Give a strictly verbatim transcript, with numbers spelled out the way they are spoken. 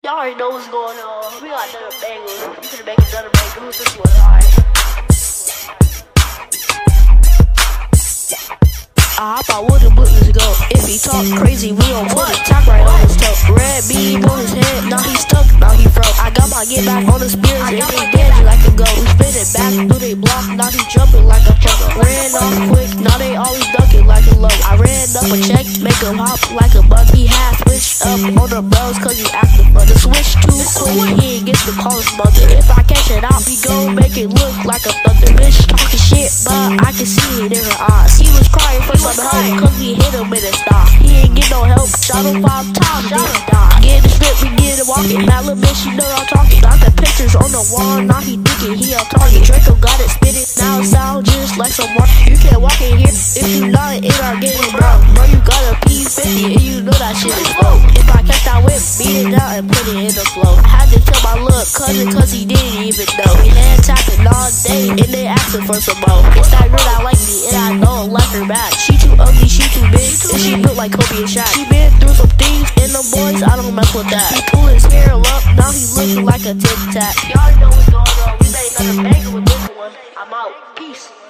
Y'all already know what's going on. We got another banger. We finna make another banger. Who's this one? Alright. I hop out with the buttons go. If he talk crazy, we don't put a top right on his toe. Red beam on his head, now he stuck, now he froze. I got my get back on the spears, and they dancing like a go. We spin it back through they block, now he jumping like a fucker. Ran off quick, now they always ducking like a low. I ran up a check, make him hop like a bug. He half switched up on the bros, cause he acting for the switch too quick. He ain't get the call his mother. If I catch it out, we gon' make it look like a thunder. Bitch talking shit, but I can see it in her eyes. He was crying for some help, cause we hit him in a stop. He ain't get no help, shot him five times, didn't die. Get the strip, we get it walking. That little bitch, she know I'm talking. Got the pictures on the wall, now he thinking he a target. Draco got it spitting, now it sound just like some work. You can't walk in here if you not in our game, bro. Bro, you got a P fifty and you know that shit is low. If I catch that whip, beat it out and put it in the flow. I had to tell my little cousin cause he didn't even know. We hand tapping all day and they asking for some more. It's that girl that like me and I know I like her back. She too ugly, she too big, and she built like Kobe and Shaq. She been through some things, and them boys, I don't mess with that. He pull his hair up, now he looking like a tic tac. Y'all know what's going on. We made another banger with this one. I'm out. Peace.